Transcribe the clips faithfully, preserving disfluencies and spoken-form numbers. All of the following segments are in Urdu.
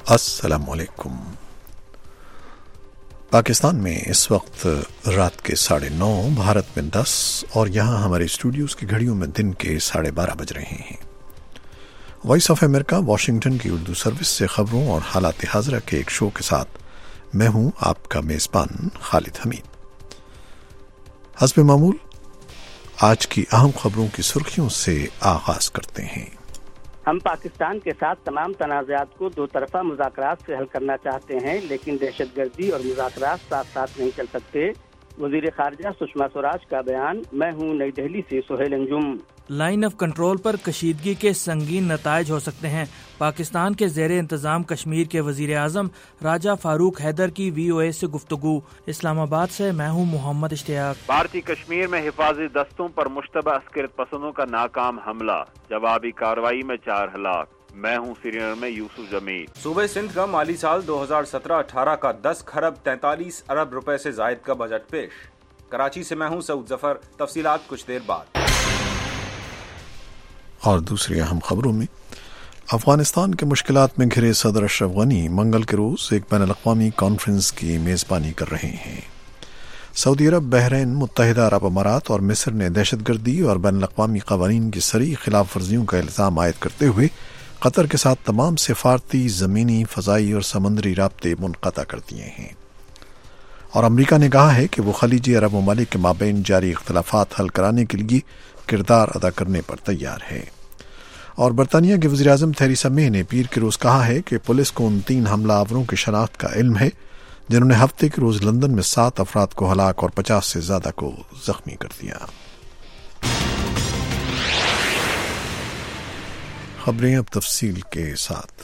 السلام علیکم۔ پاکستان میں اس وقت رات کے ساڑھے نو، بھارت میں دس اور یہاں ہمارے اسٹوڈیوز کی گھڑیوں میں دن کے ساڑھے بارہ بج رہے ہیں۔ وائس آف امریکہ واشنگٹن کی اردو سروس سے خبروں اور حالات حاضرہ کے ایک شو کے ساتھ میں ہوں آپ کا میزبان خالد حمید۔ حسب معمول آج کی اہم خبروں کی سرخیوں سے آغاز کرتے ہیں۔ ہم پاکستان کے ساتھ تمام تنازعات کو دو طرفہ مذاکرات سے حل کرنا چاہتے ہیں، لیکن دہشت گردی اور مذاکرات ساتھ ساتھ نہیں چل سکتے۔ وزیر خارجہ سشما سوراج کا بیان۔ میں ہوں نئی دہلی سے Suhail Anjum. Line of control پر کشیدگی کے سنگین نتائج ہو سکتے ہیں۔ پاکستان کے زیر انتظام کشمیر کے وزیر اعظم راجہ فاروق حیدر کی وی او اے سے گفتگو۔ اسلام آباد سے میں ہوں محمد اشتیاق۔ بھارتی کشمیر میں حفاظتی دستوں پر مشتبہ عسکریت پسندوں کا ناکام حملہ، جوابی کارروائی میں چار ہلاک۔ میں ہوں سری نگر میں یوسف جمیل۔ صوبہ سندھ کا مالی سال دو ہزار سترہ اٹھارہ کا دس کھرب تینتالیس ارب روپے سے زائد کا بجٹ پیش۔ کراچی سے میں ہوں سعود ظفر۔ تفصیلات کچھ دیر بعد۔ اور دوسری اہم خبروں میں، افغانستان کے مشکلات میں گھرے صدر اشرف غنی منگل کے روز ایک بین الاقوامی کانفرنس کی میزبانی کر رہے ہیں۔ سعودی عرب، بحرین، متحدہ عرب امارات اور مصر نے دہشت گردی اور بین الاقوامی قوانین کی صریح خلاف ورزیوں کا الزام عائد کرتے ہوئے قطر کے ساتھ تمام سفارتی، زمینی، فضائی اور سمندری رابطے منقطع کر دیے ہیں۔ اور امریکہ نے کہا ہے کہ وہ خلیجی عرب ممالک کے مابین جاری اختلافات حل کرانے کے لیے کردار ادا کرنے پر تیار ہے۔ اور برطانیہ کے وزیر اعظم تھیریسا مے نے پیر کے روز کہا ہے کہ پولیس کو ان تین حملہ آوروں کی شناخت کا علم ہے جنہوں نے ہفتے کے روز لندن میں سات افراد کو ہلاک اور پچاس سے زیادہ کو زخمی کر دیا۔ خبریں اب تفصیل کے ساتھ۔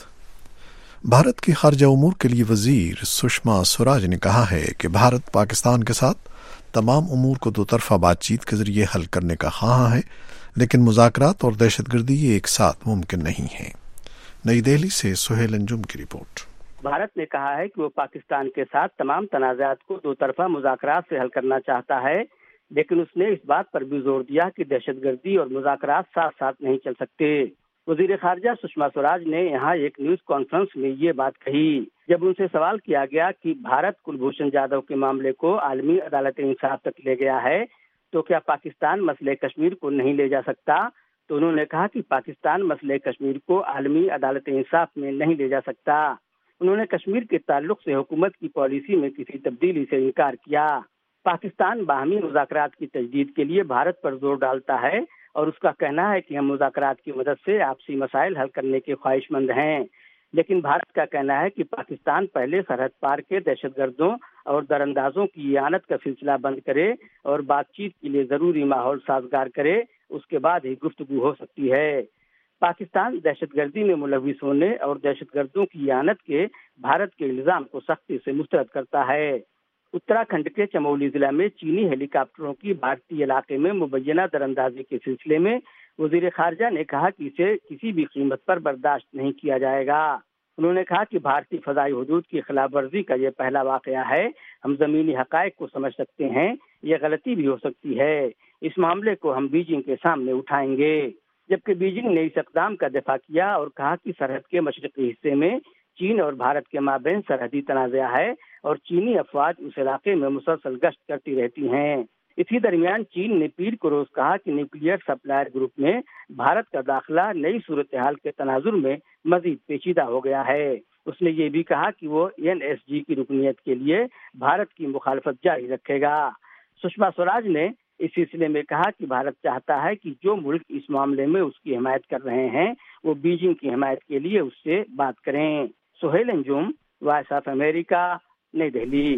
بھارت کی خارجہ امور کے لیے وزیر سشما سوراج نے کہا ہے کہ بھارت پاکستان کے ساتھ تمام امور کو دو طرفہ بات چیت کے ذریعے حل کرنے کا خواہاں ہے، لیکن مذاکرات اور دہشت گردی ایک ساتھ ممکن نہیں ہے۔ نئی دہلی سے سہیل انجم کی رپورٹ۔ بھارت نے کہا ہے کہ وہ پاکستان کے ساتھ تمام تنازعات کو دو طرفہ مذاکرات سے حل کرنا چاہتا ہے، لیکن اس نے اس بات پر بھی زور دیا کہ دہشت گردی اور مذاکرات ساتھ ساتھ نہیں چل سکتے۔ وزیر خارجہ سشما سوراج نے یہاں ایک نیوز کانفرنس میں یہ بات کہی جب ان سے سوال کیا گیا کہ بھارت کلبھوشن جادو کے معاملے کو عالمی عدالت انصاف تک لے گیا ہے تو کیا پاکستان مسئلہ کشمیر کو نہیں لے جا سکتا، تو انہوں نے کہا کہ پاکستان مسئلہ کشمیر کو عالمی عدالت انصاف میں نہیں لے جا سکتا۔ انہوں نے کشمیر کے تعلق سے حکومت کی پالیسی میں کسی تبدیلی سے انکار کیا۔ پاکستان باہمی مذاکرات کی تجدید کے لیے بھارت پر زور ڈالتا ہے اور اس کا کہنا ہے کہ ہم مذاکرات کی مدد سے آپسی مسائل حل کرنے کے خواہش مند ہیں، لیکن بھارت کا کہنا ہے کہ پاکستان پہلے سرحد پار کے دہشت گردوں اور دراندازوں کی اعانت کا سلسلہ بند کرے اور بات چیت کے لیے ضروری ماحول سازگار کرے، اس کے بعد ہی گفتگو ہو سکتی ہے۔ پاکستان دہشت گردی میں ملوث ہونے اور دہشت گردوں کی اعانت کے بھارت کے الزام کو سختی سے مسترد کرتا ہے۔ اتراکھنڈ کے چمولی ضلع میں چینی ہیلی کاپٹروں کی بھارتی علاقے میں مبینہ دراندازی کے سلسلے میں وزیر خارجہ نے کہا کہ اسے کسی بھی قیمت پر برداشت نہیں کیا جائے گا۔ انہوں نے کہا کہ بھارتی فضائی حدود کی خلاف ورزی کا یہ پہلا واقعہ ہے۔ ہم زمینی حقائق کو سمجھ سکتے ہیں، یہ غلطی بھی ہو سکتی ہے۔ اس معاملے کو ہم بیجنگ کے سامنے اٹھائیں گے، جبکہ بیجنگ نے اس اقدام کا دفاع کیا اور کہا کہ سرحد کے مشرقی حصے میں چین اور بھارت کے مابین سرحدی تنازع ہے اور چینی افواج اس علاقے میں مسلسل گشت کرتی رہتی ہیں۔ اسی درمیان چین نے پیر کو روز کہا کہ نیوکلیئر سپلائر گروپ میں بھارت کا داخلہ نئی صورتحال کے تناظر میں مزید پیچیدہ ہو گیا ہے۔ اس نے یہ بھی کہا کہ وہ این ایس جی کی رکنیت کے لیے بھارت کی مخالفت جاری رکھے گا۔ سشما سوراج نے اس سلسلے میں کہا کہ بھارت چاہتا ہے کہ جو ملک اس معاملے میں اس کی حمایت کر رہے ہیں وہ بیجنگ کی حمایت کے لیے اس سے بات کریں۔ Suhail Anjum, Voice of America, نئی دہلی۔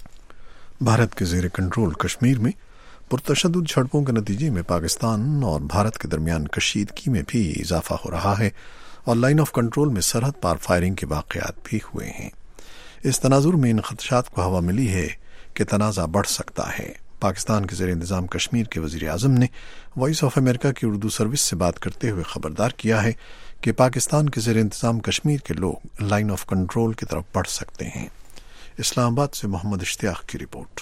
بھارت کے زیر کنٹرول کشمیر میں پرتشدد جھڑپوں کے نتیجے میں پاکستان اور بھارت کے درمیان کشیدگی میں بھی اضافہ ہو رہا ہے اور لائن آف کنٹرول میں سرحد پار فائرنگ کے واقعات بھی ہوئے ہیں۔ اس تناظر میں ان خدشات کو ہوا ملی ہے کہ تنازع بڑھ سکتا ہے۔ پاکستان کے زیر انتظام کشمیر کے وزیر اعظم نے وائس آف امریکہ کی اردو سروس سے بات کرتے ہوئے خبردار کیا ہے کہ پاکستان کے زیر انتظام کشمیر کے لوگ لائن آف کنٹرول کی طرف بڑھ سکتے ہیں۔ اسلام آباد سے محمد اشتیاق کی رپورٹ۔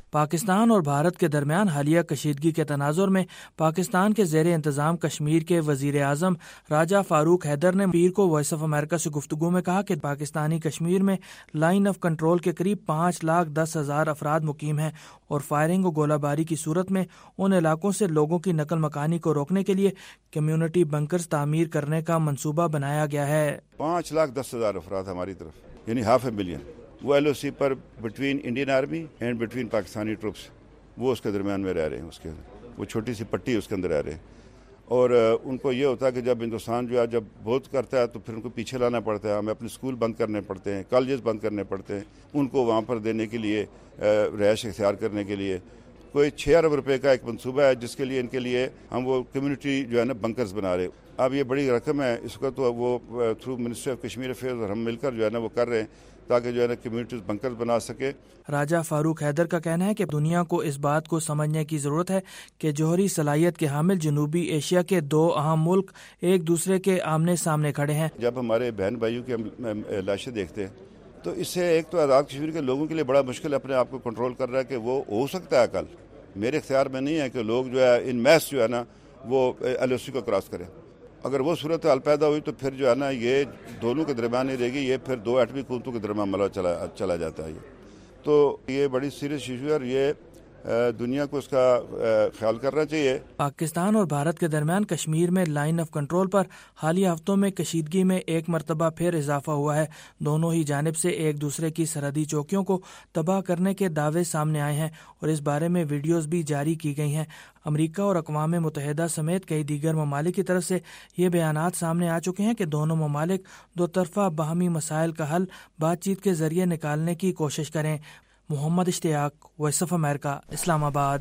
پاکستان اور بھارت کے درمیان حالیہ کشیدگی کے تناظر میں پاکستان کے زیر انتظام کشمیر کے وزیر اعظم راجہ فاروق حیدر نے پیر کو وائس آف امریکہ سے گفتگو میں کہا کہ پاکستانی کشمیر میں لائن آف کنٹرول کے قریب پانچ لاکھ دس ہزار افراد مقیم ہیں اور فائرنگ و گولہ باری کی صورت میں ان علاقوں سے لوگوں کی نقل مکانی کو روکنے کے لیے کمیونٹی بنکرز تعمیر کرنے کا منصوبہ بنایا گیا ہے۔ پانچ لاکھ دس ہزار افراد ہماری طرف، یعنی ہاف اے ملین، وہ ایل او سی پر between Indian army and between Pakistani troops, وہ اس کے درمیان میں رہ رہے ہیں، اس کے وہ چھوٹی سی پٹی اس کے اندر رہ رہے ہیں۔ اور ان کو یہ ہوتا ہے کہ جب ہندوستان جو ہے جب بہت کرتا ہے تو پھر ان کو پیچھے لانا پڑتا ہے، ہمیں اپنے اسکول بند کرنے پڑتے ہیں، کالجز بند کرنے پڑتے ہیں، ان کو وہاں پر دینے کے لیے، رہائش اختیار کرنے کے لیے کوئی چھ ارب روپے کا ایک منصوبہ ہے، جس کے لیے ان کے لیے ہم وہ کمیونٹی جو ہے نا بنکرز بنا رہے ہیں۔ اب یہ بڑی رقم ہے، اس کا تو وہ through ministry of Kashmir affairs اور ہم مل کر جو ہے نا وہ کر رہے ہیں تاکہ جو ہے نا کمیونٹیز بنکرز بنا سکے۔ راجہ فاروق حیدر کا کہنا ہے کہ دنیا کو اس بات کو سمجھنے کی ضرورت ہے کہ جوہری صلاحیت کے حامل جنوبی ایشیا کے دو اہم ملک ایک دوسرے کے آمنے سامنے کھڑے ہیں۔ جب ہمارے بہن بھائیوں کی ہم لاشیں دیکھتے ہیں تو اس سے ایک تو آزاد کشمیر کے لوگوں کے لیے بڑا مشکل اپنے آپ کو کنٹرول کر رہا ہے کہ وہ ہو سکتا ہے کل، میرے اختیار میں نہیں ہے کہ لوگ جو ہے ان میس جو ہے نا وہ ایل او سی کو کراس کریں۔ اگر وہ صورتحال پیدا ہوئی تو پھر جو ہے نا یہ دونوں کے درمیان نہیں رہے گی، یہ پھر دو ایٹمی قوتوں کے درمیان ملا چلا چلا جاتا ہے۔ یہ تو یہ بڑی سیریس ایشو ہے اور یہ دنیا کو اس کا خیال کرنا چاہیے۔ پاکستان اور بھارت کے درمیان کشمیر میں لائن آف کنٹرول پر حالیہ ہفتوں میں کشیدگی میں ایک مرتبہ پھر اضافہ ہوا ہے۔ دونوں ہی جانب سے ایک دوسرے کی سرحدی چوکیوں کو تباہ کرنے کے دعوے سامنے آئے ہیں اور اس بارے میں ویڈیوز بھی جاری کی گئی ہیں۔ امریکہ اور اقوام متحدہ سمیت کئی دیگر ممالک کی طرف سے یہ بیانات سامنے آ چکے ہیں کہ دونوں ممالک دو طرفہ باہمی مسائل کا حل بات چیت کے ذریعے نکالنے کی کوشش کریں۔ محمد اشتیاق، وائس آف امریکہ، اسلام آباد۔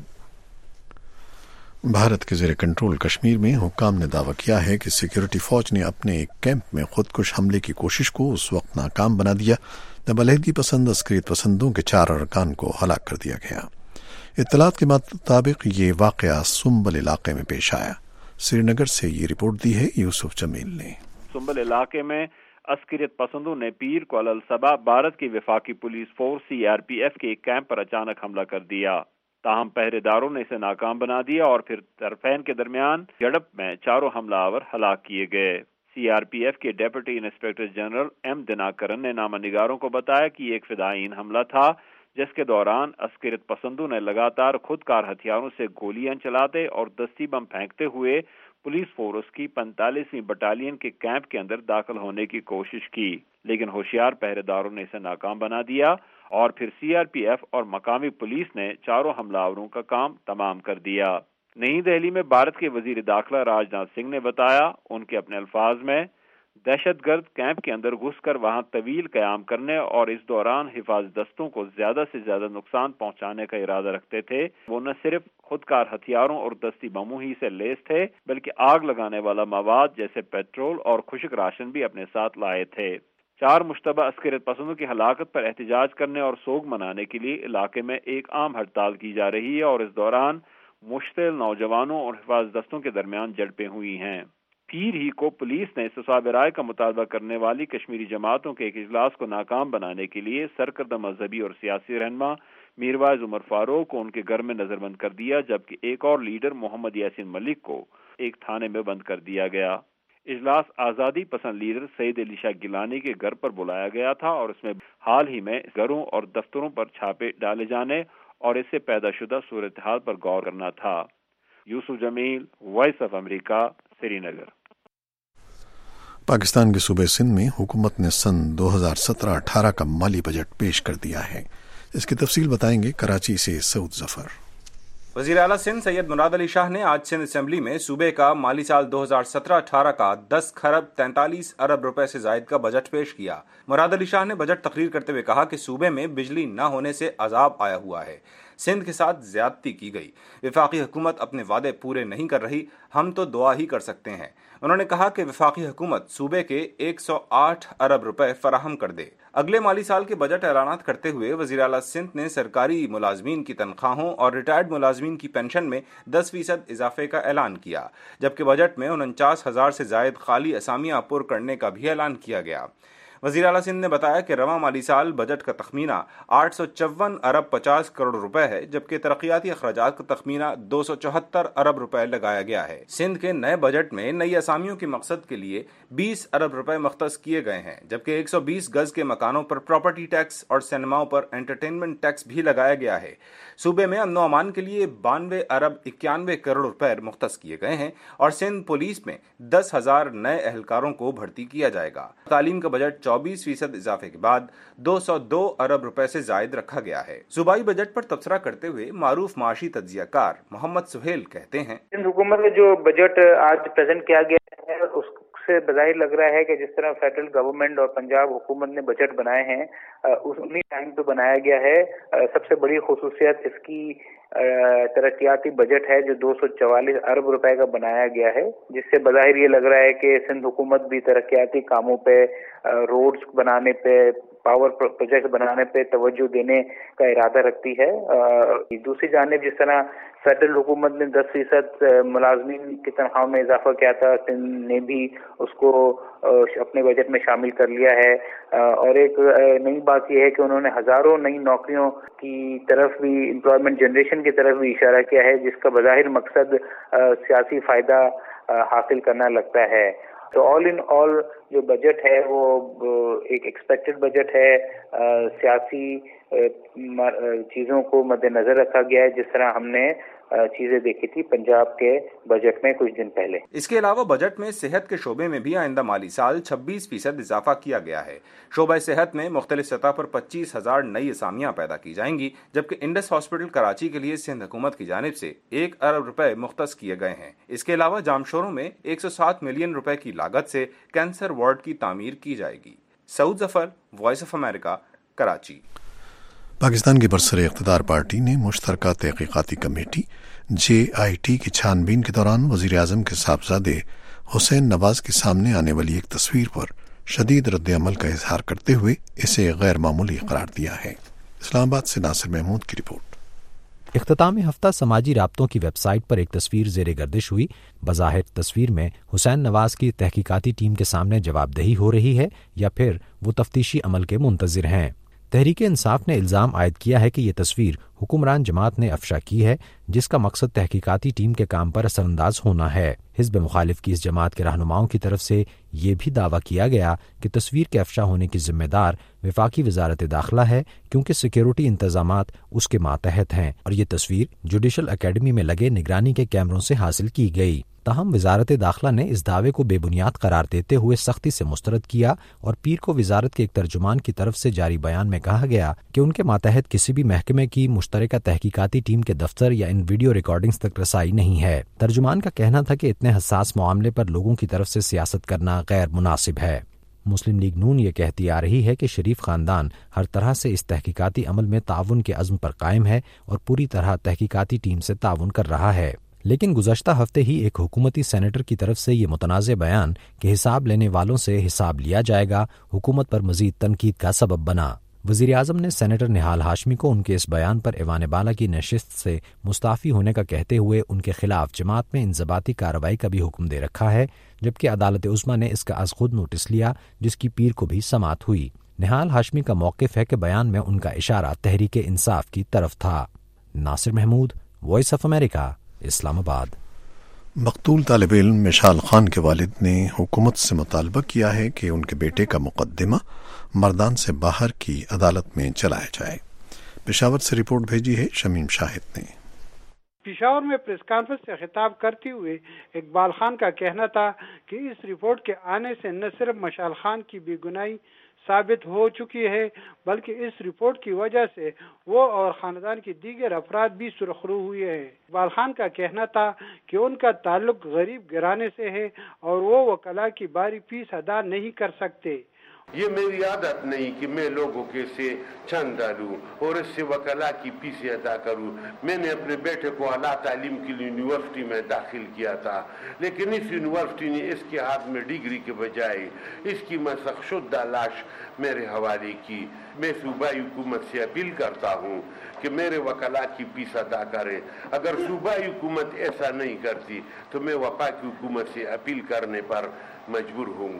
بھارت کے زیر کنٹرول کشمیر میں حکام نے دعویٰ کیا ہے کہ سیکورٹی فوج نے اپنے ایک کیمپ میں خودکش حملے کی کوشش کو اس وقت ناکام بنا دیا جب علیحدگی پسند عسکریت پسندوں کے چار ارکان کو ہلاک کر دیا گیا۔ اطلاعات کے مطابق یہ واقعہ سنبل علاقے میں پیش آیا۔ سری نگر سے یہ رپورٹ دی ہے یوسف جمیل نے۔ سنبل علاقے میں عسکریت پسندوں نے پیر کو الصبح بھارت کی وفاقی police force C R P F کے ایک کیمپ پر اچانک حملہ کر دیا، تاہم پہرے داروں نے اسے ناکام بنا دیا اور پھر طرفین کے درمیان جھڑپ میں چاروں حملہ آور ہلاک کیے گئے۔ سی آر پی ایف کے deputy inspector general M Dinakaran نے نامہ نگاروں کو بتایا کہ یہ ایک فدائین حملہ تھا جس کے دوران عسکریت پسندوں نے لگاتار خود کار ہتھیاروں سے گولیاں چلاتے اور دستی بم پھینکتے ہوئے پولیس فورس کی پینتالیسویں بٹالین کے کیمپ کے اندر داخل ہونے کی کوشش کی، لیکن ہوشیار پہرے داروں نے اسے ناکام بنا دیا اور پھر سی آر پی ایف اور مقامی پولیس نے چاروں حملہ آوروں کا کام تمام کر دیا۔ نئی دہلی میں بھارت کے وزیر داخلہ راج ناتھ سنگھ نے بتایا، ان کے اپنے الفاظ میں، دہشت گرد کیمپ کے اندر گھس کر وہاں طویل قیام کرنے اور اس دوران حفاظت دستوں کو زیادہ سے زیادہ نقصان پہنچانے کا ارادہ رکھتے تھے۔ وہ نہ صرف خودکار ہتھیاروں اور دستی بموں ہی سے لیس تھے بلکہ آگ لگانے والا مواد جیسے پیٹرول اور خشک راشن بھی اپنے ساتھ لائے تھے۔ چار مشتبہ عسکریت پسندوں کی ہلاکت پر احتجاج کرنے اور سوگ منانے کے لیے علاقے میں ایک عام ہڑتال کی جا رہی ہے اور اس دوران مشتعل نوجوانوں اور حفاظت دستوں کے درمیان جھڑپیں ہوئی ہیں۔ پیر ہی کو پولیس نے استصواب رائے کا مطالبہ کرنے والی کشمیری جماعتوں کے ایک اجلاس کو ناکام بنانے کے لیے سرکردہ مذہبی اور سیاسی رہنما میروائز عمر فاروق کو ان کے گھر میں نظر بند کر دیا، جبکہ ایک اور لیڈر محمد یاسین ملک کو ایک تھانے میں بند کر دیا گیا۔ اجلاس آزادی پسند لیڈر سعید علی شاہ گیلانی کے گھر پر بلایا گیا تھا اور اس میں حال ہی میں گھروں اور دفتروں پر چھاپے ڈالے جانے اور اس سے پیدا شدہ صورتحال پر غور کرنا تھا۔ Yousuf Jamil, Voice of America, Srinagar. Pakistan کے صوبے سندھ میں حکومت نے سن دو ہزار سترہ اٹھارہ کا مالی بجٹ پیش کر دیا ہے۔ اس کی تفصیل بتائیں گے کراچی سے سعود ظفر۔ وزیر اعلیٰ سندھ سید مراد علی شاہ نے آج سندھ اسمبلی میں صوبے کا مالی سال دو ہزار سترہ اٹھارہ کا دس کھرب تینتالیس ارب روپے سے زائد کا بجٹ پیش کیا۔ مراد علی شاہ نے بجٹ تقریر کرتے ہوئے کہا کہ صوبے میں بجلی نہ ہونے سے عذاب آیا ہوا ہے، سندھ کے ساتھ زیادتی کی گئی، وفاقی حکومت اپنے وعدے پورے نہیں کر رہی، ہم تو دعا ہی کر سکتے ہیں۔ انہوں نے کہا کہ وفاقی حکومت صوبے کے ایک سو آٹھ ارب روپے فراہم کر دے۔ اگلے مالی سال کے بجٹ اعلانات کرتے ہوئے وزیر اعلیٰ سندھ نے سرکاری ملازمین کی تنخواہوں اور ریٹائرڈ ملازمین کی پینشن میں دس فیصد اضافے کا اعلان کیا، جبکہ بجٹ میں انچاس ہزار سے زائد خالی اسامیاں پر کرنے کا بھی اعلان کیا گیا۔ وزیر اعلیٰ سندھ نے بتایا کہ رواں مالی سال بجٹ کا تخمینہ آٹھ سو چون ارب پچاس کروڑ روپے ہے، جبکہ ترقیاتی اخراجات کا تخمینہ دو سو چوہتر ارب روپے لگایا گیا ہے۔ سندھ کے نئے بجٹ میں نئی اسامیوں کے مقصد کے لیے بیس ارب روپے مختص کیے گئے ہیں، جبکہ ایک سو بیس گز کے مکانوں پر پراپرٹی ٹیکس اور سینماؤں پر انٹرٹینمنٹ ٹیکس بھی لگایا گیا ہے۔ صوبے میں امن و امان کے لیے بانوے ارب اکیانوے کروڑ روپے مختص کیے گئے ہیں اور سندھ پولیس میں دس ہزار نئے اہلکاروں کو بھرتی کیا جائے گا۔ تعلیم کا بجٹ چوبیس فیصد اضافے کے بعد دو سو دو ارب روپے سے زائد رکھا گیا ہے۔ صوبائی بجٹ پر تبصرہ کرتے ہوئے معروف معاشی تجزیہ کار محمد سہیل کہتے ہیں، سندھ حکومت کا جو بجٹ آج پریزنٹ کیا گیا ہے اس سے بظاہر لگ رہا ہے کہ جس طرح فیڈرل گورنمنٹ اور پنجاب حکومت نے بجٹ بنائے ہیں انہی ٹائم پہ بنایا گیا ہے۔ سب سے بڑی خصوصیت اس کی ترقیاتی بجٹ ہے جو دو سو چوالیس ارب روپے کا بنایا گیا ہے، جس سے بظاہر یہ لگ رہا ہے کہ سندھ حکومت بھی ترقیاتی کاموں پہ، روڈز بنانے پہ، پاور پروجیکٹ بنانے پہ توجہ دینے کا ارادہ رکھتی ہے۔ دوسری جانب جس طرح فیڈرل حکومت نے دس فیصد ملازمین کی تنخواہوں میں اضافہ کیا تھا، سندھ نے بھی اس کو اپنے بجٹ میں شامل کر لیا ہے۔ اور ایک نئی بات یہ ہے کہ انہوں نے ہزاروں نئی نوکریوں کی طرف بھی، امپلائمنٹ جنریشن کی طرف بھی اشارہ کیا ہے، جس کا بظاہر مقصد سیاسی فائدہ حاصل کرنا لگتا ہے۔ تو آل ان آل جو بجٹ ہے وہ ایک ایکسپیکٹڈ بجٹ ہے، سیاسی چیزوں کو مد نظر رکھا گیا ہے جس طرح ہم نے چیزیں دیکھی تھی پنجاب کے بجٹ میں کچھ دن پہلے۔ اس کے علاوہ بجٹ میں صحت کے شعبے میں بھی آئندہ مالی سال چھبیس فیصد اضافہ کیا گیا ہے۔ شعبہ صحت میں مختلف سطح پر پچیس ہزار نئی اسامیاں پیدا کی جائیں گی، جبکہ انڈس ہاسپٹل کراچی کے لیے سندھ حکومت کی جانب سے ایک ارب روپے مختص کیے گئے ہیں۔ اس کے علاوہ جامشوروں میں ایک سو سات ملین روپے کی لاگت سے کینسر وارڈ کی تعمیر کی جائے گی۔ Saud Zafar, Voice of America, Karachi. Pakistan کی برسر اقتدار پارٹی نے مشترکہ تحقیقاتی کمیٹی جے آئی ٹی کی چھان بین کے دوران وزیر اعظم کے صاحبزادے حسین نواز کے سامنے آنے والی ایک تصویر پر شدید رد عمل کا اظہار کرتے ہوئے اسے غیر معمولی قرار دیا ہے۔ اسلام آباد سے ناصر محمود کی رپورٹ۔ اختتامی ہفتہ سماجی رابطوں کی ویب سائٹ پر ایک تصویر زیر گردش ہوئی۔ بظاہر تصویر میں حسین نواز کی تحقیقاتی ٹیم کے سامنے جواب دہی ہو رہی ہے یا پھر وہ تفتیشی عمل کے منتظر ہیں۔ تحریک انصاف نے الزام عائد کیا ہے کہ یہ تصویر حکمران جماعت نے افشا کی ہے، جس کا مقصد تحقیقاتی ٹیم کے کام پر اثر انداز ہونا ہے۔ حزب مخالف کی اس جماعت کے رہنماؤں کی طرف سے یہ بھی دعویٰ کیا گیا کہ تصویر کے افشا ہونے کی ذمہ دار وفاقی وزارت داخلہ ہے، کیونکہ سیکیورٹی انتظامات اس کے ماتحت ہیں اور یہ تصویر جوڈیشل اکیڈمی میں لگے نگرانی کے کیمروں سے حاصل کی گئی۔ تاہم وزارت داخلہ نے اس دعوے کو بے بنیاد قرار دیتے ہوئے سختی سے مسترد کیا اور پیر کو وزارت کے ایک ترجمان کی طرف سے جاری بیان میں کہا گیا کہ ان کے ماتحت کسی بھی محکمے کی مشترکہ تحقیقاتی ٹیم کے دفتر یا ان ویڈیو ریکارڈنگز تک رسائی نہیں ہے۔ ترجمان کا کہنا تھا کہ اتنے حساس معاملے پر لوگوں کی طرف سے سیاست کرنا غیر مناسب ہے۔ مسلم لیگ نون یہ کہتی آ رہی ہے کہ شریف خاندان ہر طرح سے اس تحقیقاتی عمل میں تعاون کے عزم پر قائم ہے اور پوری طرح تحقیقاتی ٹیم سے تعاون کر رہا ہے، لیکن گزشتہ ہفتے ہی ایک حکومتی سینیٹر کی طرف سے یہ متنازع بیان کہ حساب لینے والوں سے حساب لیا جائے گا حکومت پر مزید تنقید کا سبب بنا۔ وزیر اعظم نے سینیٹر نہال ہاشمی کو ان کے اس بیان پر ایوان بالا کی نشست سے مستعفی ہونے کا کہتے ہوئے ان کے خلاف جماعت میں انضباطی کارروائی کا بھی حکم دے رکھا ہے، جبکہ عدالت عظمیٰ نے اس کا از خود نوٹس لیا، جس کی پیر کو بھی سماعت ہوئی۔ نہال ہاشمی کا موقف ہے کہ بیان میں ان کا اشارہ تحریک انصاف کی طرف تھا۔ Nasir Mahmood, Voice of America, Islamabad. مقتول طالب علم مشال خان کے والد نے حکومت سے مطالبہ کیا ہے کہ ان کے بیٹے کا مقدمہ مردان سے باہر کی عدالت میں چلایا جائے۔ پشاور سے رپورٹ بھیجی ہے شمیم شاہد نے۔ پشاور میں پریس کانفرنس سے خطاب کرتے ہوئے اقبال خان کا کہنا تھا کہ اس رپورٹ کے آنے سے نہ صرف مشال خان کی بے گناہی ثابت ہو چکی ہے، بلکہ اس رپورٹ کی وجہ سے وہ اور خاندان کے دیگر افراد بھی سرخرو ہوئے ہیں۔ اقبال خان کا کہنا تھا کہ ان کا تعلق غریب گھرانے سے ہے اور وہ وکلاء کی باری فیس ادا نہیں کر سکتے۔ یہ میری عادت نہیں کہ میں لوگوں کے سے چندہ لوں اور اس سے وکلاء کی فیس ادا کروں۔ میں نے اپنے بیٹے کو اعلیٰ تعلیم کے لیے یونیورسٹی میں داخل کیا تھا، لیکن اس یونیورسٹی نے اس کے ہاتھ میں ڈگری کے بجائے اس کی مسخ شدہ لاش میرے حوالے کی۔ میں صوبائی حکومت سے اپیل کرتا ہوں کہ میرے وکلاء کی فیس ادا کریں۔ اگر صوبائی حکومت ایسا نہیں کرتی تو میں وفاقی حکومت سے اپیل کرنے پر مجبور ہوں گا۔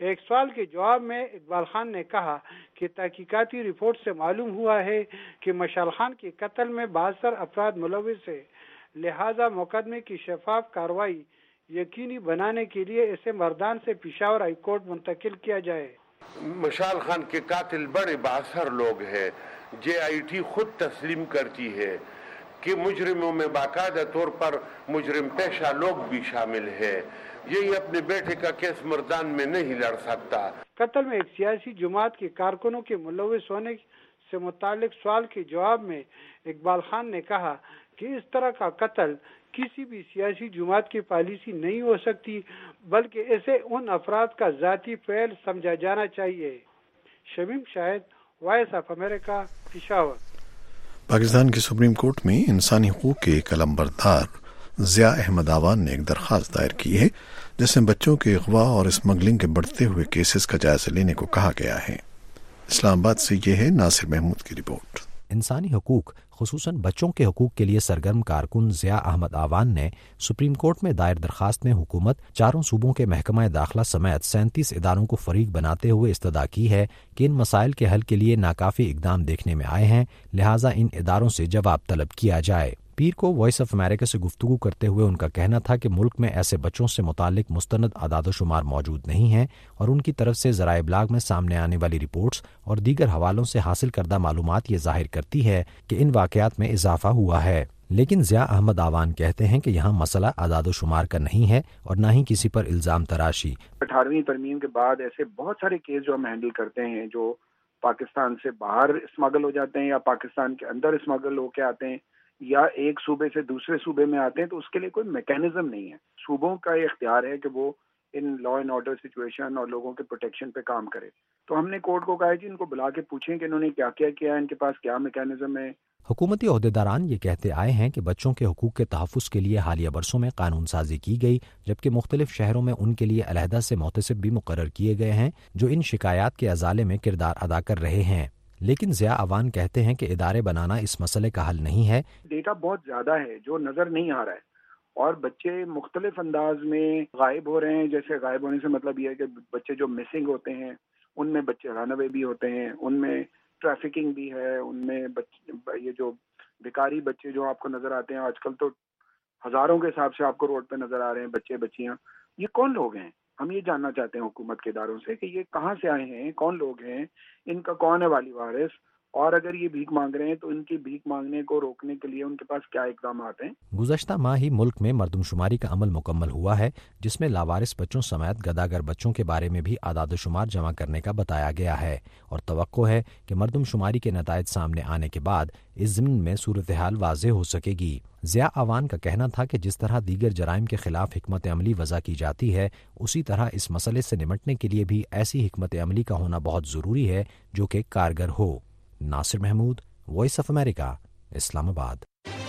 ایک سوال کے جواب میں اقبال خان نے کہا کہ تحقیقاتی رپورٹ سے معلوم ہوا ہے کہ مشال خان کے قتل میں بہتر افراد ملوث ہیں، لہذا مقدمے کی شفاف کارروائی یقینی بنانے کے لیے اسے مردان سے پشاور ہائی کورٹ منتقل کیا جائے۔ مشال خان کے قاتل بڑے بااثر لوگ ہیں، جے آئی ٹی خود تسلیم کرتی ہے کہ مجرموں میں باقاعدہ طور پر مجرم پیشہ لوگ بھی شامل ہیں، یہی اپنے بیٹے کا کیس مردان میں نہیں لڑ سکتا۔ قتل میں ایک سیاسی جماعت کے کارکنوں کے ملوث ہونے سے متعلق سوال کے جواب میں اقبال خان نے کہا کہ اس طرح کا قتل کسی بھی سیاسی جماعت کی پالیسی نہیں ہو سکتی، بلکہ اسے ان افراد کا ذاتی فعل سمجھا جانا چاہیے۔ Shamim Shahid, Voice of America, Peshawar. Pakistan کی سپریم کورٹ میں انسانی حقوق کے قلم بردار ضیاء احمد آوان نے ایک درخواست دائر کی ہے جس میں بچوں کے اغوا اور اسمگلنگ کے بڑھتے ہوئے کیسز کا جائزہ لینے کو کہا گیا ہے۔ اسلام آباد سے یہ ہے ناصر محمود کی رپورٹ۔ انسانی حقوق خصوصاً بچوں کے حقوق کے لیے سرگرم کارکن ضیاء احمد آوان نے سپریم کورٹ میں دائر درخواست میں حکومت، چاروں صوبوں کے محکمہ داخلہ سمیت سینتیس اداروں کو فریق بناتے ہوئے استدعا کی ہے کہ ان مسائل کے حل کے لیے ناکافی اقدام دیکھنے میں آئے ہیں، لہٰذا ان اداروں سے جواب طلب کیا جائے۔ پیر کو وائس آف امریکہ سے گفتگو کرتے ہوئے ان کا کہنا تھا کہ ملک میں ایسے بچوں سے متعلق مستند اعداد و شمار موجود نہیں ہیں اور ان کی طرف سے ذرائع ابلاغ میں سامنے آنے والی رپورٹس اور دیگر حوالوں سے حاصل کردہ معلومات یہ ظاہر کرتی ہے کہ ان واقعات میں اضافہ ہوا ہے۔ لیکن ضیاء احمد آوان کہتے ہیں کہ یہاں مسئلہ اعداد و شمار کا نہیں ہے اور نہ ہی کسی پر الزام تراشی۔ اٹھارہویں ترمیم کے بعد ایسے بہت سارے کیس جو ہم ہینڈل کرتے ہیں جو پاکستان سے باہر اسمگل ہو جاتے ہیں یا پاکستان کے اندر اسمگل ہو کے آتے ہیں یا ایک صوبے سے دوسرے صوبے میں آتے ہیں، تو اس کے لیے کوئی میکینزم نہیں ہے۔ صوبوں کا یہ اختیار ہے کہ وہ ان لا اینڈ آرڈر سچویشن اور لوگوں کے پروٹیکشن پہ کام کرے۔ تو ہم نے کورٹ کو کہا کہ ان کو بلا کے پوچھیں کہ انہوں نے کیا کیا کیا ہے، ان کے پاس کیا میکینزم ہے۔ حکومتی عہدیداران یہ کہتے آئے ہیں کہ بچوں کے حقوق کے تحفظ کے لیے حالیہ برسوں میں قانون سازی کی گئی، جبکہ مختلف شہروں میں ان کے لیے علیحدہ سے محتسب بھی مقرر کیے گئے ہیں جو ان شکایات کے ازالے میں کردار ادا کر رہے ہیں۔ لیکن ضیاء آوان کہتے ہیں کہ ادارے بنانا اس مسئلے کا حل نہیں ہے۔ ڈیٹا بہت زیادہ ہے جو نظر نہیں آ رہا ہے اور بچے مختلف انداز میں غائب ہو رہے ہیں۔ جیسے غائب ہونے سے مطلب یہ ہے کہ بچے جو مسنگ ہوتے ہیں ان میں بچے رن اوے بھی ہوتے ہیں، ان میں ٹریفکنگ بھی ہے، ان میں یہ جو بھکاری بچے جو آپ کو نظر آتے ہیں آج کل تو ہزاروں کے حساب سے آپ کو روڈ پہ نظر آ رہے ہیں بچے بچیاں۔ یہ کون لوگ ہیں؟ ہم یہ جاننا چاہتے ہیں حکومت کے اداروں سے کہ یہ کہاں سے آئے ہیں، کون لوگ ہیں، ان کا کون ہے والی وارث، اور اگر یہ بھیک مانگ رہے ہیں تو ان کی بھیک مانگنے کو روکنے کے لیے ان کے پاس کیا اقدامات ہیں۔ گزشتہ ماہ ہی ملک میں مردم شماری کا عمل مکمل ہوا ہے جس میں لاوارث بچوں سمیت گداگر بچوں کے بارے میں بھی اعداد و شمار جمع کرنے کا بتایا گیا ہے اور توقع ہے کہ مردم شماری کے نتائج سامنے آنے کے بعد اس ضمن میں صورتحال واضح ہو سکے گی۔ ضیاء آوان کا کہنا تھا کہ جس طرح دیگر جرائم کے خلاف حکمت عملی وضع کی جاتی ہے اسی طرح اس مسئلے سے نمٹنے کے لیے بھی ایسی حکمت عملی کا ہونا بہت ضروری ہے جو کہ کارگر ہو۔ Nasir Mahmood, Voice of America, Islamabad.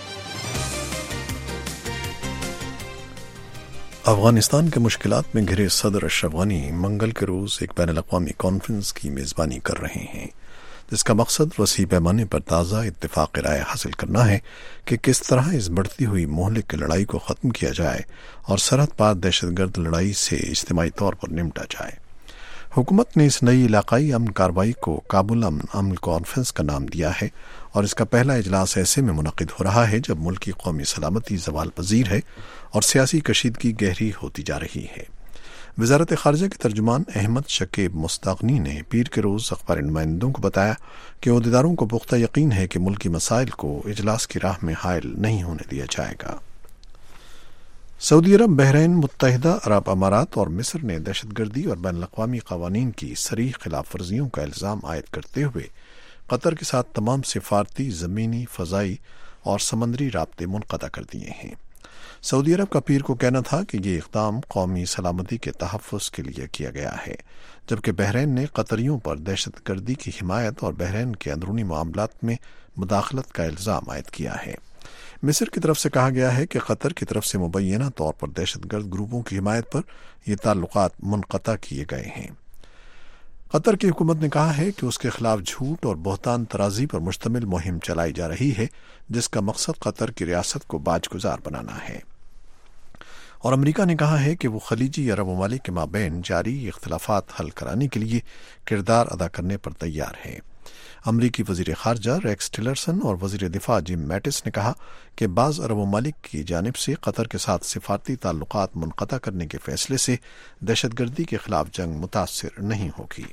Afghanistan کے مشکلات میں گھرے صدر اشرف غنی منگل کے روز ایک بین الاقوامی کانفرنس کی میزبانی کر رہے ہیں جس کا مقصد وسیع پیمانے پر تازہ اتفاق رائے حاصل کرنا ہے کہ کس طرح اس بڑھتی ہوئی مہلک کی لڑائی کو ختم کیا جائے اور سرحد پار دہشت گرد لڑائی سے اجتماعی طور پر نمٹا جائے۔ حکومت نے اس نئی علاقائی امن کارروائی کو کابل امن عمل کانفرنس کا نام دیا ہے اور اس کا پہلا اجلاس ایسے میں منعقد ہو رہا ہے جب ملک کی قومی سلامتی زوال پذیر ہے اور سیاسی کشیدگی گہری ہوتی جا رہی ہے۔ وزارت خارجہ کے ترجمان احمد شکیب مستغنی نے پیر کے روز اخبار نمائندوں کو بتایا کہ عہدیداروں کو پختہ یقین ہے کہ ملکی مسائل کو اجلاس کی راہ میں حائل نہیں ہونے دیا جائے گا۔ سعودی عرب، بحرین، متحدہ عرب امارات اور مصر نے دہشت گردی اور بین الاقوامی قوانین کی صریح خلاف ورزیوں کا الزام عائد کرتے ہوئے قطر کے ساتھ تمام سفارتی، زمینی، فضائی اور سمندری رابطے منقطع کر دیے ہیں۔ سعودی عرب کا پیر کو کہنا تھا کہ یہ اقدام قومی سلامتی کے تحفظ کے لیے کیا گیا ہے، جبکہ بحرین نے قطریوں پر دہشت گردی کی حمایت اور بحرین کے اندرونی معاملات میں مداخلت کا الزام عائد کیا ہے۔ مصر کی طرف سے کہا گیا ہے کہ قطر کی طرف سے مبینہ طور پر دہشت گرد گروپوں کی حمایت پر یہ تعلقات منقطع کیے گئے ہیں۔ قطر کی حکومت نے کہا ہے کہ اس کے خلاف جھوٹ اور بہتان ترازی پر مشتمل مہم چلائی جا رہی ہے جس کا مقصد قطر کی ریاست کو باج گزار بنانا ہے۔ اور امریکہ نے کہا ہے کہ وہ خلیجی عرب ممالک کے مابین جاری اختلافات حل کرانے کے لیے کردار ادا کرنے پر تیار ہے۔ امریکی وزیر خارجہ ریکس ٹلرسن اور وزیر دفاع جم میٹس نے کہا کہ بعض عرب ممالک کی جانب سے قطر کے ساتھ سفارتی تعلقات منقطع کرنے کے فیصلے سے دہشت گردی کے خلاف جنگ متاثر نہیں ہوگی۔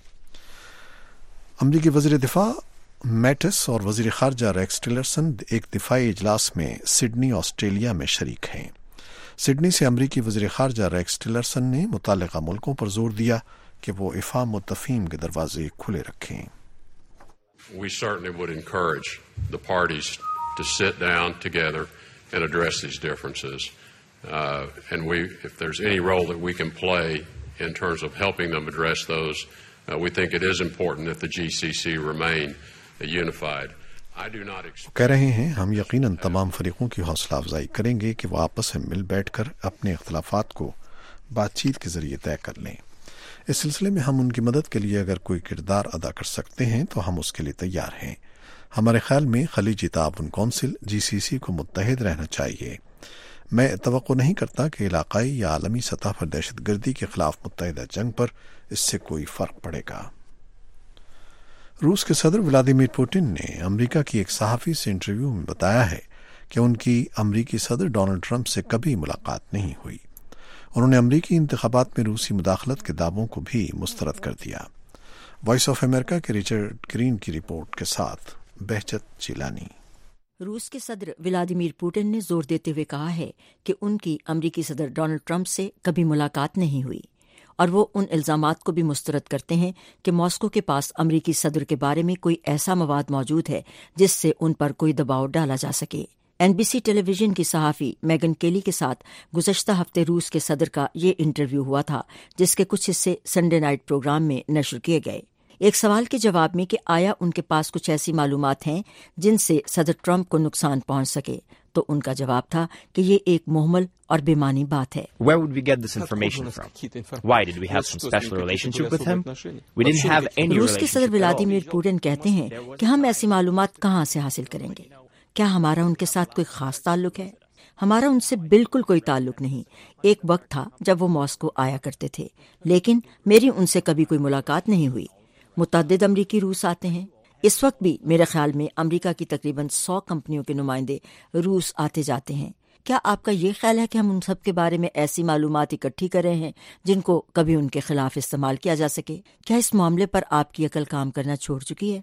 امریکی وزیر دفاع میٹس اور وزیر خارجہ ریکس ٹلرسن ایک دفاعی اجلاس میں سڈنی آسٹریلیا میں شریک ہیں۔ سڈنی سے امریکی وزیر خارجہ ریکس ٹلرسن نے متعلقہ ملکوں پر زور دیا کہ وہ افہام و تفہیم کے دروازے کھلے رکھیں۔ We certainly would encourage the parties to sit down together and address these differences. Uh, and we, if there's any role that we can play in terms of helping them address those, uh, we think it is important that the G C C remain unified. I do not expect... کہہ رہے ہیں ہم یقیناً تمام فریقوں کی حوصلہ افزائی کریں گے کہ وہ آپس میں مل بیٹھ کر اپنے اختلافات کو بات چیت کے ذریعے طے کر لیں۔ اس سلسلے میں ہم ان کی مدد کے لیے اگر کوئی کردار ادا کر سکتے ہیں تو ہم اس کے لیے تیار ہیں۔ ہمارے خیال میں خلیجی تعاون کونسل جی سی سی کو متحد رہنا چاہیے۔ میں توقع نہیں کرتا کہ علاقائی یا عالمی سطح پر دہشت گردی کے خلاف متحدہ جنگ پر اس سے کوئی فرق پڑے گا۔ روس کے صدر ولادیمیر پوٹن نے امریکہ کی ایک صحافی سے انٹرویو میں بتایا ہے کہ ان کی امریکی صدر ڈونلڈ ٹرمپ سے کبھی ملاقات نہیں ہوئی۔ انہوں نے امریکی انتخابات میں روسی مداخلت کے دعووں کو بھی مسترد کر دیا۔ وائس آف امریکہ کے ریچرڈ گرین کی رپورٹ کے ساتھ بہجت چیلانی۔ روس کے صدر ولادیمیر پوٹن نے زور دیتے ہوئے کہا ہے کہ ان کی امریکی صدر ڈونلڈ ٹرمپ سے کبھی ملاقات نہیں ہوئی، اور وہ ان الزامات کو بھی مسترد کرتے ہیں کہ ماسکو کے پاس امریکی صدر کے بارے میں کوئی ایسا مواد موجود ہے جس سے ان پر کوئی دباؤ ڈالا جا سکے۔ N B C television کی صحافی میگن کیلی کے ساتھ گزشتہ ہفتے روس کے صدر کا یہ انٹرویو ہوا تھا، جس کے کچھ حصے سنڈے نائٹ پروگرام میں نشر کیے گئے۔ ایک سوال کے جواب میں کہ آیا ان کے پاس کچھ ایسی معلومات ہیں جن سے صدر ٹرمپ کو نقصان پہنچ سکے، تو ان کا جواب تھا کہ یہ ایک مہمل اور بے معنی بات ہے۔ Where would we get this information from? Why did we have some special relationship with him? We didn't have any روس کے صدر relationship at all. Vladimir Putin کہتے ہیں کہ ہم ایسی معلومات کہاں سے حاصل کریں گے؟ کیا ہمارا ان کے ساتھ کوئی خاص تعلق ہے؟ ہمارا ان سے بالکل کوئی تعلق نہیں۔ ایک وقت تھا جب وہ ماسکو آیا کرتے تھے، لیکن میری ان سے کبھی کوئی ملاقات نہیں ہوئی۔ متعدد امریکی روس آتے ہیں۔ اس وقت بھی میرے خیال میں امریکہ کی تقریباً سو کمپنیوں کے نمائندے روس آتے جاتے ہیں۔ کیا آپ کا یہ خیال ہے کہ ہم ان سب کے بارے میں ایسی معلومات اکٹھی کر رہے ہیں جن کو کبھی ان کے خلاف استعمال کیا جا سکے؟ کیا اس معاملے پر آپ کی عقل کام کرنا چھوڑ چکی ہے؟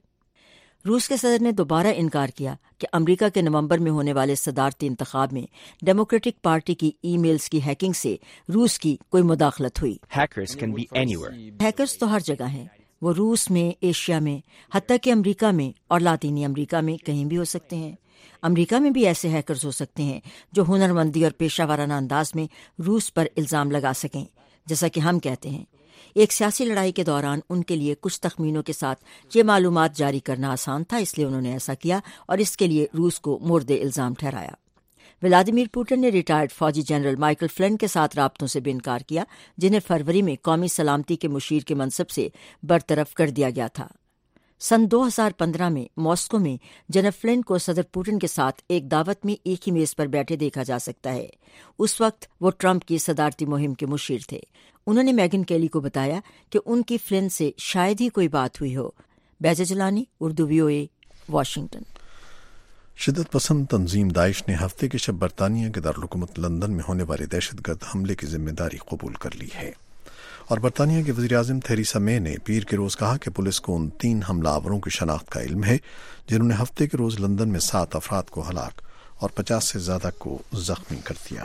روس کے صدر نے دوبارہ انکار کیا کہ امریکہ کے نومبر میں ہونے والے صدارتی انتخاب میں ڈیموکریٹک پارٹی کی ای میلز کی ہیکنگ سے روس کی کوئی مداخلت ہوئی۔ Hackers can be anywhere. Hackers تو ہر جگہ ہیں، وہ روس میں، ایشیا میں، حتیٰ کہ امریکہ میں اور لاطینی امریکہ میں کہیں بھی ہو سکتے ہیں۔ امریکہ میں بھی ایسے ہیکرز ہو سکتے ہیں جو ہنرمندی اور پیشہ ورانہ انداز میں روس پر الزام لگا سکیں۔ جیسا کہ ہم کہتے ہیں، ایک سیاسی لڑائی کے دوران ان کے لیے کچھ تخمینوں کے ساتھ یہ معلومات جاری کرنا آسان تھا، اس لیے انہوں نے ایسا کیا اور اس کے لیے روس کو مورد الزام ٹھہرایا۔ ولادیمیر پوٹن نے ریٹائرڈ فوجی جنرل مائیکل فلن کے ساتھ رابطوں سے بھی انکار کیا، جنہیں فروری میں قومی سلامتی کے مشیر کے منصب سے برطرف کر دیا گیا تھا۔ سن دو ہزار پندرہ میں ماسکو میں جنرل فلن کو صدر پوٹن کے ساتھ ایک دعوت میں ایک ہی میز پر بیٹھے دیکھا جا سکتا ہے۔ اس وقت وہ ٹرمپ کی صدارتی مہم کے مشیر تھے۔ انہوں نے میگن کیلی کو بتایا کہ ان کی فلن سے شاید ہی کوئی بات ہوئی ہو۔ بیجا جلانی، اردو وی او اے، واشنگٹن۔ شدت پسند تنظیم داعش نے ہفتے کی شب برطانیہ کے دارالحکومت لندن میں ہونے والے دہشت گرد حملے کی ذمہ داری قبول کر لی ہے، اور برطانیہ کے وزیر اعظم تھیریسا مے نے پیر کے روز کہا کہ پولیس کو ان تین حملہ آوروں کی شناخت کا علم ہے جنہوں نے ہفتے کے روز لندن میں سات افراد کو ہلاک اور پچاس سے زیادہ کو زخمی کر دیا۔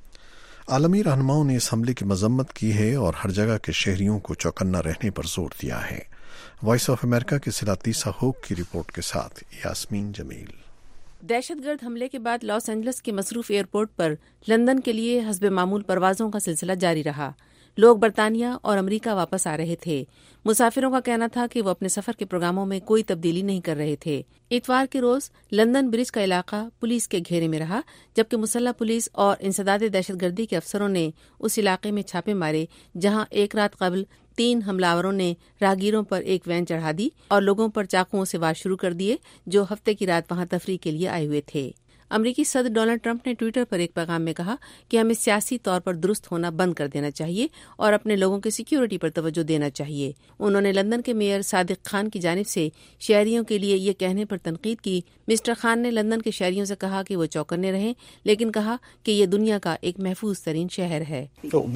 عالمی رہنماؤں نے اس حملے کی مذمت کی ہے اور ہر جگہ کے شہریوں کو چوکنا رہنے پر زور دیا ہے۔ وائس آف امریکہ کے سلاتیسا ہوک کی رپورٹ کے ساتھ یاسمین جمیل۔ دہشت گرد حملے کے بعد لاس اینجلس کے مصروف ایئرپورٹ پر لندن کے لیے حسب معمول پروازوں کا سلسلہ جاری رہا۔ لوگ برطانیہ اور امریکہ واپس آ رہے تھے۔ مسافروں کا کہنا تھا کہ وہ اپنے سفر کے پروگراموں میں کوئی تبدیلی نہیں کر رہے تھے۔ اتوار کے روز لندن برج کا علاقہ پولیس کے گھیرے میں رہا، جبکہ مسلح پولیس اور انسداد دہشت گردی کے افسروں نے اس علاقے میں چھاپے مارے جہاں ایک رات قبل تین حملہ آوروں نے راہگیروں پر ایک وین چڑھا دی اور لوگوں پر چاقوؤں سے وار شروع کر دیے جو ہفتے کی رات وہاں تفریح کے لیے آئے ہوئے تھے۔ امریکی صدر ڈونلڈ ٹرمپ نے ٹویٹر پر ایک پیغام میں کہا کہ ہمیں سیاسی طور پر درست ہونا بند کر دینا چاہیے اور اپنے لوگوں کی سیکیورٹی پر توجہ دینا چاہیے۔ انہوں نے لندن کے میئر صادق خان کی جانب سے شہریوں کے لیے یہ کہنے پر تنقید کی۔ مسٹر خان نے لندن کے شہریوں سے کہا کہ وہ چوکنے رہیں، لیکن کہا کہ یہ دنیا کا ایک محفوظ ترین شہر ہے۔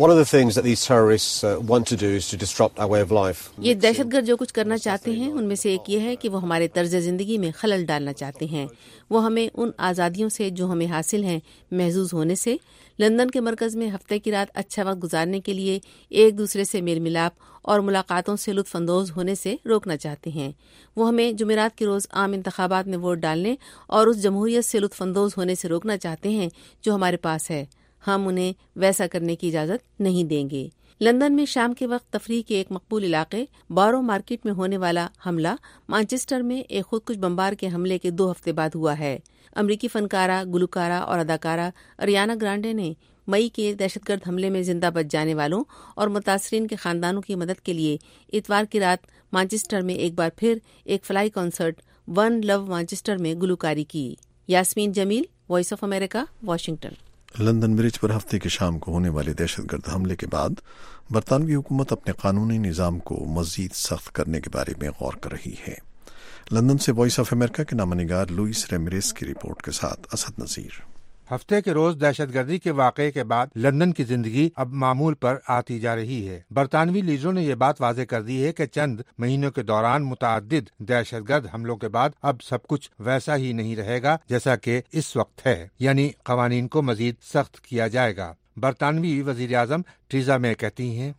یہ دہشت گرد جو کچھ کرنا چاہتے ہیں ان میں سے ایک یہ ہے کہ وہ ہمارے طرز زندگی میں خلل ڈالنا چاہتے ہیں۔ وہ ہمیں ان آزادیوں سے جو ہمیں حاصل ہیں محظوظ ہونے سے، لندن کے مرکز میں ہفتے کی رات اچھا وقت گزارنے کے لیے ایک دوسرے سے میل ملاپ اور ملاقاتوں سے لطف اندوز ہونے سے روکنا چاہتے ہیں۔ وہ ہمیں جمعرات کے روز عام انتخابات میں ووٹ ڈالنے اور اس جمہوریت سے لطف اندوز ہونے سے روکنا چاہتے ہیں جو ہمارے پاس ہے۔ ہم انہیں ویسا کرنے کی اجازت نہیں دیں گے۔ لندن میں شام کے وقت تفریح کے ایک مقبول علاقے بارو مارکیٹ میں ہونے والا حملہ مانچسٹر میں ایک خودکش بمبار کے حملے کے دو ہفتے بعد ہوا ہے۔ امریکی فنکارہ، گلوکارہ اور اداکارہ اریانا گرانڈے نے مئی کے دہشت گرد حملے میں زندہ بچ جانے والوں اور متاثرین کے خاندانوں کی مدد کے لیے اتوار کی رات مانچسٹر میں ایک بار پھر ایک فلائی کنسرٹ ون لو مانچسٹر میں گلوکاری کی۔ Yasmeen Jamil, Voice of America, Washington. London Bridge پر ہفتے کی شام کو ہونے والے دہشت گرد حملے کے بعد برطانوی حکومت اپنے قانونی نظام کو مزید سخت کرنے کے بارے میں غور کر رہی ہے۔ لندن سے وائس آف امریکہ کے نامہ نگار لوئس ریمیریز کی رپورٹ کے ساتھ اسد نذیر۔ ہفتے کے روز دہشت گردی کے واقعے کے بعد لندن کی زندگی اب معمول پر آتی جا رہی ہے۔ برطانوی لیڈروں نے یہ بات واضح کر دی ہے کہ چند مہینوں کے دوران متعدد دہشت گرد حملوں کے بعد اب سب کچھ ویسا ہی نہیں رہے گا جیسا کہ اس وقت ہے، یعنی قوانین کو مزید سخت کیا جائے گا۔ برطانوی وزیر اعظم ٹریزا مے کہتی ہیں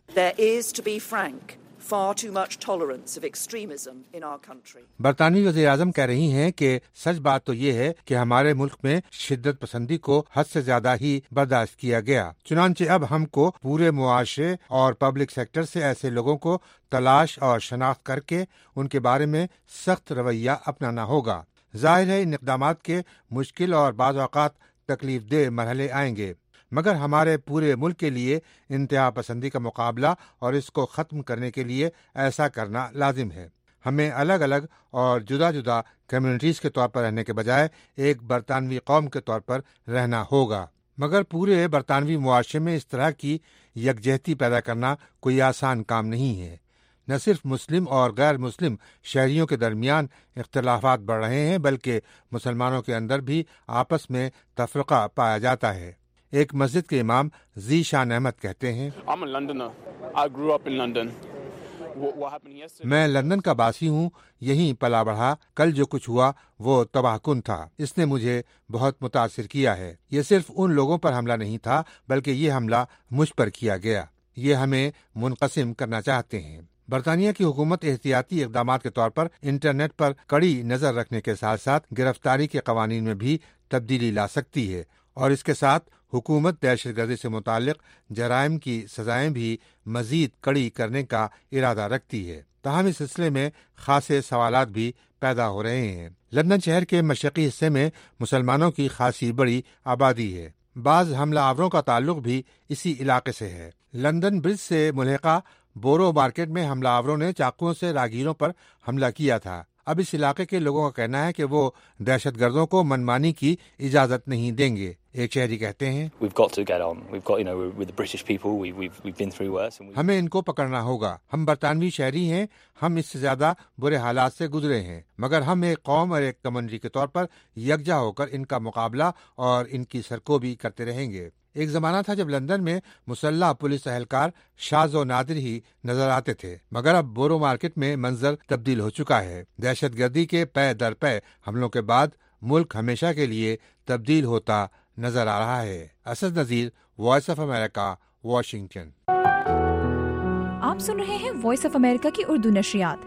برطانوی وزیر اعظم کہہ رہی ہیں کہ سچ بات تو یہ ہے کہ ہمارے ملک میں شدت پسندی کو حد سے زیادہ ہی برداشت کیا گیا، چنانچہ اب ہم کو پورے معاشرے اور پبلک سیکٹر سے ایسے لوگوں کو تلاش اور شناخت کر کے ان کے بارے میں سخت رویہ اپنانا ہوگا۔ ظاہر ہے ان اقدامات کے مشکل اور بعض اوقات تکلیف دہ مرحلے آئیں گے، مگر ہمارے پورے ملک کے لیے انتہا پسندی کا مقابلہ اور اس کو ختم کرنے کے لیے ایسا کرنا لازم ہے۔ ہمیں الگ الگ اور جدا جدا کمیونٹیز کے طور پر رہنے کے بجائے ایک برطانوی قوم کے طور پر رہنا ہوگا، مگر پورے برطانوی معاشرے میں اس طرح کی یکجہتی پیدا کرنا کوئی آسان کام نہیں ہے۔ نہ صرف مسلم اور غیر مسلم شہریوں کے درمیان اختلافات بڑھ رہے ہیں، بلکہ مسلمانوں کے اندر بھی آپس میں تفرقہ پایا جاتا ہے۔ ایک مسجد کے امام ذی شان احمد کہتے ہیں، میں لندن کا باسی ہوں، یہیں پلا بڑھا، کل جو کچھ ہوا وہ تباہ کن تھا، اس نے مجھے بہت متاثر کیا ہے۔ یہ صرف ان لوگوں پر حملہ نہیں تھا بلکہ یہ حملہ مجھ پر کیا گیا، یہ ہمیں منقسم کرنا چاہتے ہیں۔ برطانیہ کی حکومت احتیاطی اقدامات کے طور پر انٹرنیٹ پر کڑی نظر رکھنے کے ساتھ ساتھ گرفتاری کے قوانین میں بھی تبدیلی لا سکتی ہے، اور اس کے ساتھ حکومت دہشت گردی سے متعلق جرائم کی سزائیں بھی مزید کڑی کرنے کا ارادہ رکھتی ہے۔ تاہم اس سلسلے میں خاصے سوالات بھی پیدا ہو رہے ہیں۔ لندن شہر کے مشرقی حصے میں مسلمانوں کی خاصی بڑی آبادی ہے، بعض حملہ آوروں کا تعلق بھی اسی علاقے سے ہے۔ لندن برج سے ملحقہ بورو مارکیٹ میں حملہ آوروں نے چاقوؤں سے راہگیروں پر حملہ کیا تھا۔ اب اس علاقے کے لوگوں کا کہنا ہے کہ وہ دہشت گردوں کو منمانی کی اجازت نہیں دیں گے۔ ایک شہری کہتے ہیں، ہمیں ان کو پکڑنا ہوگا، ہم برطانوی شہری ہیں، ہم اس سے زیادہ برے حالات سے گزرے ہیں، مگر ہم ایک قوم اور ایک کمیونٹی کے طور پر یکجا ہو کر ان کا مقابلہ اور ان کی سرکوبی کرتے رہیں گے۔ ایک زمانہ تھا جب لندن میں مسلح پولیس اہلکار شاذ و نادر ہی نظر آتے تھے، مگر اب بورو مارکیٹ میں منظر تبدیل ہو چکا ہے۔ دہشت گردی کے پے در پے حملوں کے بعد ملک ہمیشہ کے لیے تبدیل ہوتا نظر آ رہا ہے۔ Asad Nazir, Voice of America, Washington. آپ سن رہے ہیں وائس آف امریکہ کی اردو نشریات۔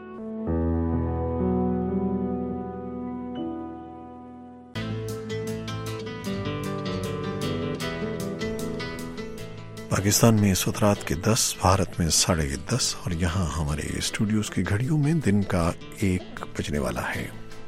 پاکستان میں اس وقت رات کے دس، بھارت میں ساڑھے دس، اور یہاں ہمارے اسٹوڈیوز کی گھڑیوں میں دن کا ایک بجنے والا ہے۔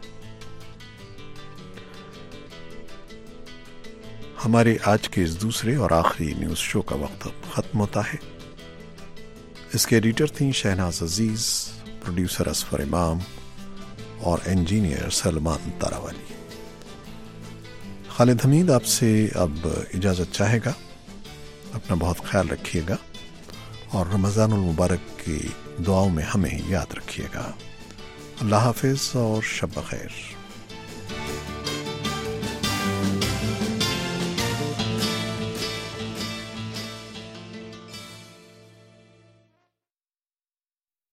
ہمارے آج کے اس دوسرے اور آخری نیوز شو کا وقت اب ختم ہوتا ہے۔ اس کے ایڈیٹر تھیں شہناز عزیز، پروڈیوسر اصفر امام اور انجینئر سلمان تاراوالی۔ خالد حمید آپ سے اب اجازت چاہے گا. اپنا بہت خیال رکھیے گا اور رمضان المبارک کی دعاؤں میں ہمیں یاد رکھیے گا. اللہ حافظ اور شب بخیر.